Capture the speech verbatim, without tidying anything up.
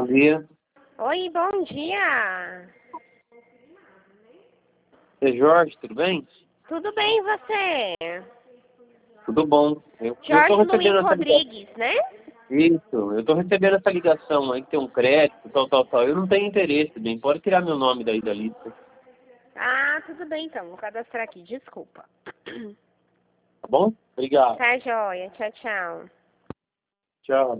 dia. Oi, bom dia. É Jorge, tudo bem? Tudo bem, e você? Tudo bom. Eu, eu Jorge tô recebendo Luiz essa ligação. Rodrigues, né? Isso, eu tô recebendo essa ligação aí que tem um crédito, tal, tal, tal. Eu não tenho interesse, bem. Pode tirar meu nome daí da lista. Ah, tudo bem então. Vou cadastrar aqui, desculpa. Tá bom? Obrigado. Tá joia. Tchau, tchau. Tchau.